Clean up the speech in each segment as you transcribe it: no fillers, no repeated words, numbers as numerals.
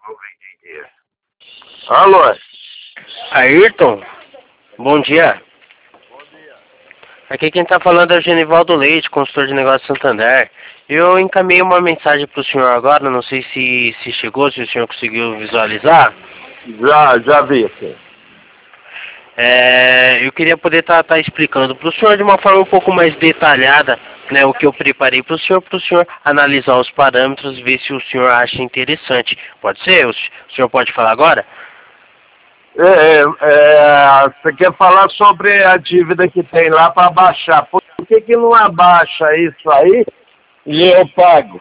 Alô? Ayrton, bom dia. Aqui quem está falando é o Genivaldo Leite, consultor de negócios Santander. Eu encaminhei uma mensagem para o senhor agora, não sei se chegou, se o senhor conseguiu visualizar. Já vi aqui. Eu queria poder estar explicando para o senhor de uma forma um pouco mais detalhada, né, o que eu preparei para o senhor analisar os parâmetros e ver se o senhor acha interessante. Pode ser? O senhor pode falar agora? Você quer falar sobre a dívida que tem lá para baixar? Por que não abaixa isso aí e eu pago?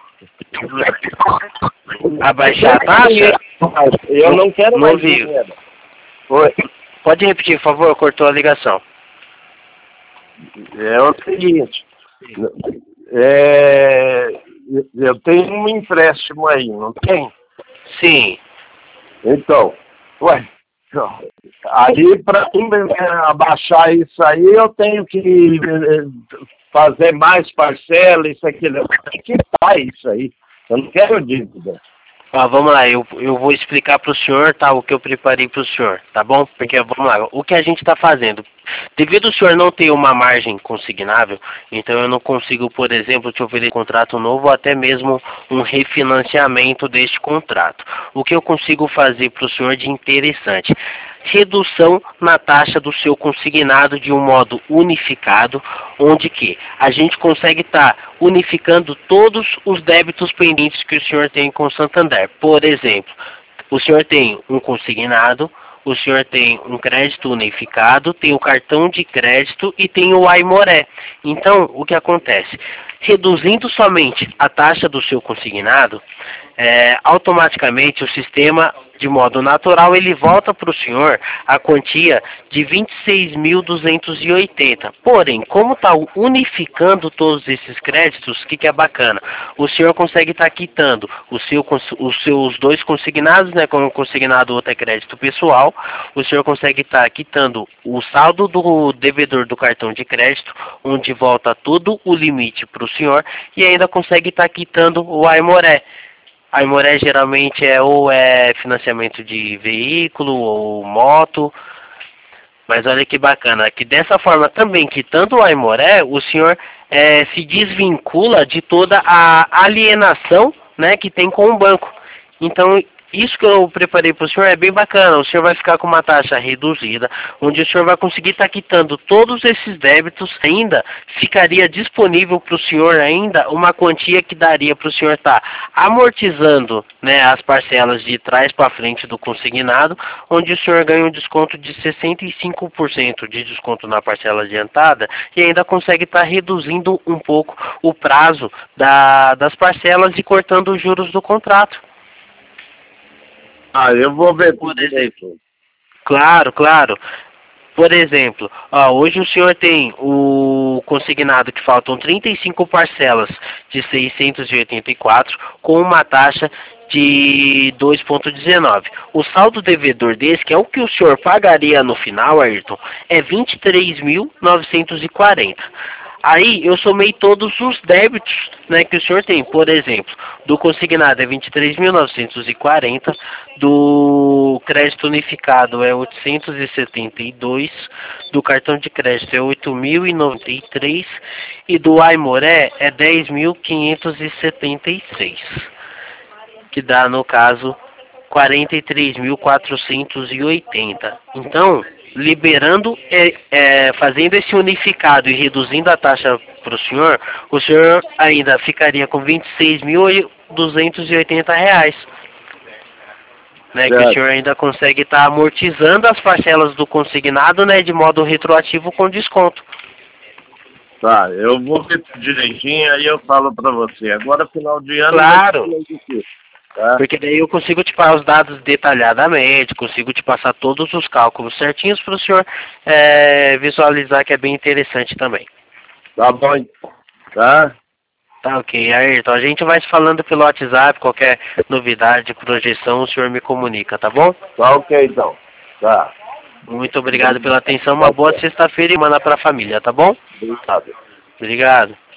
Abaixar a taxa? Eu não quero não mais ouvi. dinheiro. Oi. Pode repetir, por favor, cortou a ligação. É o seguinte, eu tenho um empréstimo aí, não tem? Sim. Então, aí para abaixar isso aí, eu tenho que fazer mais parcela, isso, aquilo. Eu tenho que quitar isso aí. Eu não quero dívida. Vamos lá, eu vou explicar para o senhor, tá, o que eu preparei para o senhor, tá bom? Porque, vamos lá, o que a gente está fazendo? Devido ao senhor não ter uma margem consignável, então eu não consigo, por exemplo, te oferecer um contrato novo ou até mesmo um refinanciamento deste contrato. O que eu consigo fazer para o senhor de interessante? Redução na taxa do seu consignado de um modo unificado, onde que a gente consegue estar unificando todos os débitos pendentes que o senhor tem com o Santander. Por exemplo, o senhor tem um consignado, o senhor tem um crédito unificado, tem o cartão de crédito e tem o Aimoré. Então, o que acontece? Reduzindo somente a taxa do seu consignado, automaticamente o sistema, de modo natural, ele volta para o senhor a quantia de 26.280. Porém, como está unificando todos esses créditos, o que é bacana? O senhor consegue estar quitando os seus dois consignados, né, como consignado outro é crédito pessoal, o senhor consegue estar quitando o saldo do devedor do cartão de crédito, onde volta todo o limite para o senhor, e ainda consegue estar quitando o Aimoré. A Aimoré geralmente é financiamento de veículo ou moto, mas olha que bacana, que dessa forma também, quitando o Aimoré, o senhor se desvincula de toda a alienação, né, que tem com o banco. Então, isso que eu preparei para o senhor é bem bacana. O senhor vai ficar com uma taxa reduzida, onde o senhor vai conseguir estar quitando todos esses débitos. Ainda ficaria disponível para o senhor ainda uma quantia que daria para o senhor estar amortizando, né, as parcelas de trás para frente do consignado, onde o senhor ganha um desconto de 65% de desconto na parcela adiantada e ainda consegue estar reduzindo um pouco o prazo das parcelas e cortando os juros do contrato. Eu vou ver por exemplo. Claro. Por exemplo, hoje o senhor tem o consignado que faltam 35 parcelas de 684 com uma taxa de 2,19. O saldo devedor desse, que é o que o senhor pagaria no final, Ayrton, é 23.940. Aí eu somei todos os débitos, né, que o senhor tem. Por exemplo, do consignado é 23.940, do crédito unificado é 872, do cartão de crédito é 8.093 e do Aimoré é 10.576, que dá, no caso, 43.480. Então, liberando, fazendo esse unificado e reduzindo a taxa para o senhor ainda ficaria com R$26.280, né, que o senhor ainda consegue estar amortizando as parcelas do consignado, né, de modo retroativo com desconto. Tá, eu vou ver direitinho, aí eu falo para você. Agora, final de ano... Claro. Tá? Porque daí eu consigo te passar os dados detalhadamente, consigo te passar todos os cálculos certinhos para o senhor visualizar, que é bem interessante também. Tá bom, tá? Tá ok, Ayrton, a gente vai se falando pelo WhatsApp, qualquer novidade, projeção, o senhor me comunica, tá bom? Tá ok, então. Tá. Muito obrigado pela atenção, uma boa sexta-feira e manda para a família, tá bom? Obrigado. Obrigado.